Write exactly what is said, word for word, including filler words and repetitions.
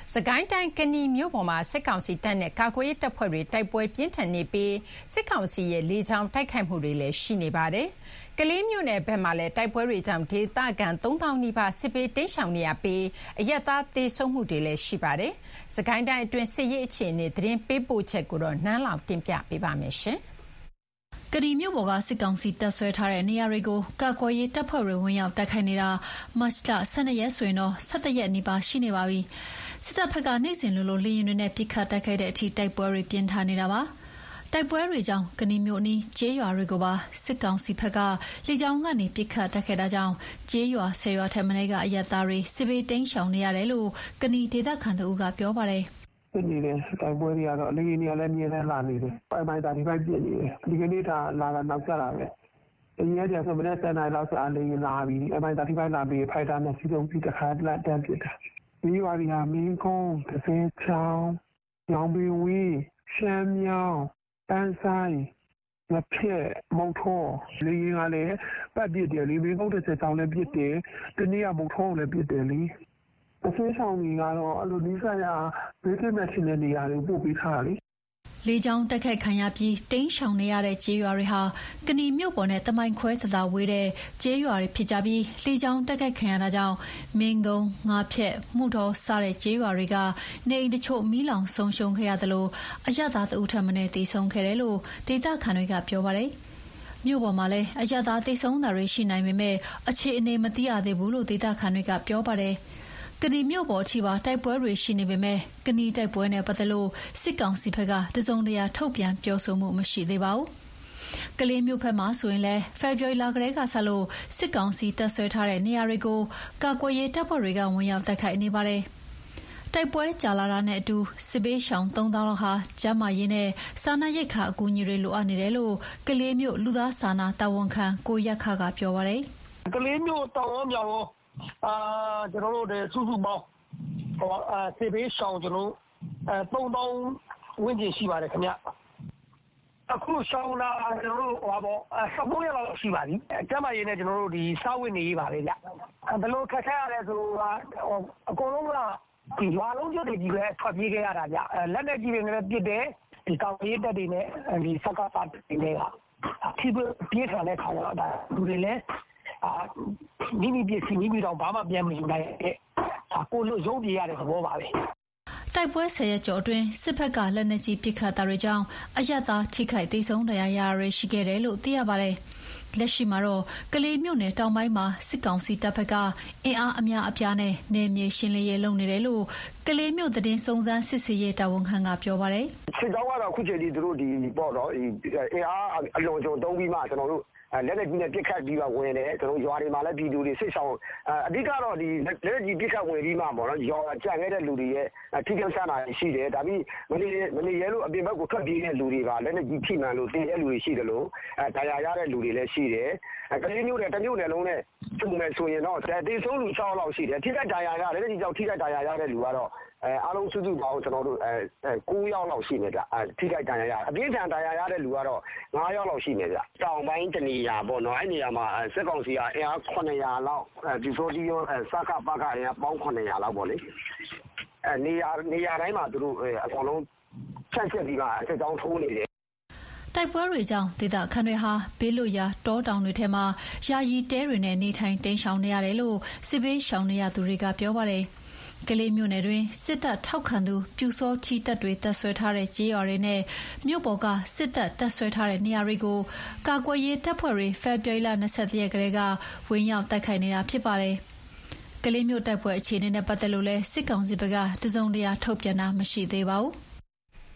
စကိုင်းတိုင်းကနီမြို့ပေါ်မှာစစ်ကောင်စီတပ်နဲ့ကာကွယ်ရေးတပ်ဖွဲ့တွေတိုက်ပွဲပြင်းထန်နေပြီးစစ်ကောင်စီရဲ့လေကြောင်းတိုက်ခိုက်မှုတွေလည်းရှိနေပါတယ်။ကလေးမြို့နယ်ဘက်မှာလည်းတိုက်ပွဲတွေကြောင့်ဒေသခံသုံးသောင်းနီးပါးစစ်ပေးတိမ်းရှောင်နေရပြီးအရက်သားသေဆုံးမှုတွေလည်းရှိပါတယ်။စကိုင်းတိုင်းအတွင်းစစ်ရေးအခြေအနေသတင်းပေးပို့ချက်ကိုတော့နန်းလောင်တင်ပြပေးပါမယ်ရှင်။ကရီမြို့ပေါ်ကစစ်ကောင်စီတပ်ဆွဲထားတဲ့နေရာတွေကိုကာကွယ်ရေးတပ်ဖွဲ့တွေဝင်ရောက်တိုက်ခိုက်နေတာမတ်လဆယ်နှစ်ရက်ဆိုရင်တော့ဆယ်တစ်ရက်နီးပါးရှိနေပါပြီ။စစ်တပ်ဘက်ကနေ့စဉ်လိုလိုလေရင်တွေနဲ့ပစ်ခတ်တိုက်ခိုက်တဲ့အထိတိုက်ပွဲတွေပြင်းထန်နေတာပါ။တိုက်ပွဲတွေကြောင့်ကနီမြို့အနီးကျေးရွာတွေကိုပါစစ်ကောင်စီဘက်ကလေကြောင်းကနေပစ်ခတ်တိုက်ခိုက်တာကြောင့်ကျေးရွာဆယ်ရွာထက်မနည်းကအရက်သားတွေစစ်ဘေးတိမ်းရှောင်နေရတယ်လို့ကနီဒေသခံတို့ကပြောပါတယ်။ဖြစ်နေတဲ့တိုက်ပွဲတွေကတော့လေရင်တွေကလည်းမြင်နေလာနေတယ်။ပိုင်ပိုင်တာဒီဘက်ပြည့်နေတယ်။ဒီကနေ့ဒါလာတာနောက်ကျတာပဲ။အရင်ကဆိုမနေ့စနေလောက်ဆိုအလေးလာပြီးအမိုင်တာဒီဘက်လာပြီးဖိုက်တာနဲ့စီဆုံးပြီးတခါတည်းတန်းပြစ်တာ။ဒီရွာတွေကမင်းကုန်းတစ်စင်းချောင်းရောင်ပင်ဝီရှမ်းမြောင်းတန်းဆိုင်မဖြစ်မုံထောလေရင်ကလည်းပတ်ပြစ်တယ်လေမင်းကုန်းတစ်စင်းချောင်းလည်းပြစ်တယ်တနေ့ကမုံထောလည်းပြစ်တယ်လေအဆွေးဆောင်ကြီးကတော့အဲ့လိုနီးစပ်ရာဘေးကင်းမဲ့ရှင်တဲ့နေရာတွေပို့ပေးထားတယ်လေကြောင်းတိုက်ခိုက်ခံရပြီးတိမ်းရှောင်နေရတဲ့ကျေးရွာတွေဟာကနီမြို့ပေါ်နဲ့တမိုင်ခွဲသသာဝေးတဲ့ကျေးရွာတွေဖြစ်ကြပြီးလေကြောင်းတိုက်ခိုက်ခံရတာကြောင့်မင်းကုန်းငါးဖြက်မှုတော်စတဲ့ကျေးရွာတွေကနေအိမ်တချို့မီးလောင်ဆုံးရှုံးခဲ့ရသလိုအရသာတအုပ်ထက်မနည်းတည်ဆုံခဲ့တယ်လို့ဒေသခံတွေကပြောပါတယ်မြို့ပေါ်မှာလည်းအရသာတည်ဆုံတာတွေရှိနိုင်ပေမဲ့အခြေအနေမသိရသေးဘူးလို့ဒေသခံတွေကပြောပါတယ်ကနီမြို့ပေါ်အထိပါတိုက်ပွဲတွေရှိနေပေမဲ့ကနီတိုက်ပွဲနဲ့ပတ်သက်လို့စစ်ကောင်စီဘက်ကတစုံတရာထုတ်ပြန်ပြောဆိုမှုမရှိသေးပါဘူး။ကလေးမြို့ဘက်မှာဆိုရင်လည်းဖေဖော်ဝါရီလကတည်းကဆက်လို့စစ်ကောင်စီတပ်ဆွဲထားတဲ့နေရာတွေကိုကာကွယ်ရေးတပ်ဖွဲ့တွေကဝင်ရောက်တိုက်ခိုက်နေပါတယ်။တိုက်ပွဲကြာလာတာနဲ့အတူစစ်ဘေးရှောင်သုံးသောင်းလောက်ဟာကျန်းမာရေးနဲ့စာနာရိက္ခာအကူအညီတွေလိုအပ်နေတယ်လို့ကလေးမြို့လူသားစာနာတာဝန်ခံကိုရက်ခကပြောပါတယ်။ကလေးမြို့တောင်ဝမြောင်အာကျွန်တော်တို့တဲ့စုစုပေါင်းဟိုအာစေဘေးရှောင်းကျွန်တော်အဲသုံးသောင်းဝန်းကျင်ရှိပါတယ်ခင်ဗျအခုရှောင်းလာကျွန်တော်တို့ဟောပေါ့အဲစပုံးရလောက်ရှိပါပြီအကျမ်းမရေးနဲ့ကျွန်တော်တို့ဒီစာဝတ်နေရေးပါလေဗျဘယ်လိုခက်ခဲရလဲဆိုတော့အကုန်လုံးကဒီရွာလုံးကျွတ်တွေကြီးပဲထွက်ပြေးခဲ့ရတာဗျလက်နဲ့ကြီးတွေနဲ့ပြစ်တယ်ဒီကောင်ရေးတက်တွေနဲ့ဒီစကားပတ်တွေနဲ့အဖြစ်ပြေးခံတဲ့ခေါင်းတော့ဒါလူတွေလည်းအာမိမိပြစီမိမိတော့ဘာမှပြန်မယူနိုင်တဲ့ကိုလို့ရုံးပြေရတဲ့သဘောပါပဲတိုက်ပွဲဆယ်ရက်ကျော်အတွင်းစစ်ဘက်ကလက်နက်ကြီးပစ်ခတ်တာတွေကြောင့်အရသာထိခိုက်ဒေဆုံးတရားရရရှိခဲ့တယ်လို့သိရပါတယ်လက်ရှိမှာတော့ကလေးမြို့နယ်တောင်ပိုင်းမှာစစ်ကောင်စီတပ်ဘက်ကအင်အားအများအပြားနဲ့နေမြေရှင်းလင်းရေးလုပ်နေတယ်လို့ကလေးမြို့သတင်းစုံစမ်းစစ်ဆေးရေးတာဝန်ခံကပြောပါတယ်စစ်ကောင်ကတော့အခုချိန်ဒီသူတို့ဒီပေါ့တော့အင်အားအလွန်ကျွံတုံးပြီးမှကျွန်တော်တို့လက်လက်ကြီးနဲ့ပြစ်ခတ်ပြီးတော့ဝင်တယ်ကျွန်တော်ရွာတွေမှာလည်းပြည်သူတွေစစ်ဆောင်အဓိကတော့ဒီလက်လက်ကြီးပြစ်ခတ်ဝင်ပြီးမှပေါ့နော်ရွာကြံခဲ့တဲ့လူတွေရဲ့ထိခိုက်ဆန္ဒရှိတယ်ဒါပြီးမနေမနေရဲလို့အပြင်ဘက်ကိုထွက်ပြေးတဲ့လူတွေကလက်လက်ကြီးထိမှန်လို့တင်းတဲ့လူတွေရှိတယ်လို့အဲဒဏ်ရာရတဲ့လူတွေလည်းရှိတယ်ကလေးမျိုးတွေတမျိုးနယ်လုံးနဲ့စုံမယ်ဆိုရင်တော့တေဆုံးလူ၆လောက်ရှိတယ်ထိခိုက်ဒဏ်ရာရလက်လက်ကြီးကြောင့်ထိခိုက်ဒဏ်ရာရတဲ့လူကတော့အဲအားလုံးစုစုပေါင်းကျွန်တော်တို့အဲ၉ယောက်လောက်ရှိနေကြအဲထိခိုက်ဒဏ်ရာရအပြင်းထန်ဒဏ်ရာရတဲ့လူကတော့၅ယောက်လောက်ရှိနေကြတောင်ပိုင်းတနေရာပေါ့နော်အဲ့နေရာမှာစစ်ကောင်စီကအင်အားခုနှစ်ရာလောက်ဒီဆိုဒီရောစကပကအင်အားပေါင်းခုနှစ်ရာလောက်ပေါ့လေအဲနေရာနေရာတိုင်းမှာသူတို့အကုန်လုံးချက်ချက်ပြီးမှအစစ်ကြောင်းထိုးနေတယ်တိုက်ပွဲတွေကြောင့်ဒေသခံတွေဟာဘေးလွတ်ရာတောတောင်တွေထဲမှာယာယီတဲတွေနဲ့နေထိုင်တိမ်းရှောင်နေရတယ်လို့စစ်ဘေးရှောင်နေရသူတွေကပြောပါတယ်ကလေးမြို့နယ်တွင်စစ်တပ်ထောက်ခံသူပြူစောထီတပ်တွေတပ်ဆွဲထားတဲ့ကြေးရွာတွေနဲ့မြို့ပေါ်ကစစ်တပ်တပ်ဆွဲထားတဲ့နေရာတွေကိုကာကွယ်ရေးတပ်ဖွဲ့တွေဖေဖော်ဝါရီလ၂၁ရက်ကလေးကဝင်ရောက်တိုက်ခိုက်နေတာဖြစ်ပါတယ်။ကလေးမြို့တိုက်ပွဲအခြေအနေနဲ့ပတ်သက်လို့လဲစစ်ကောင်စီဘက်ကတစုံတရာထုတ်ပြန်တာမရှိသေးပါဘူး။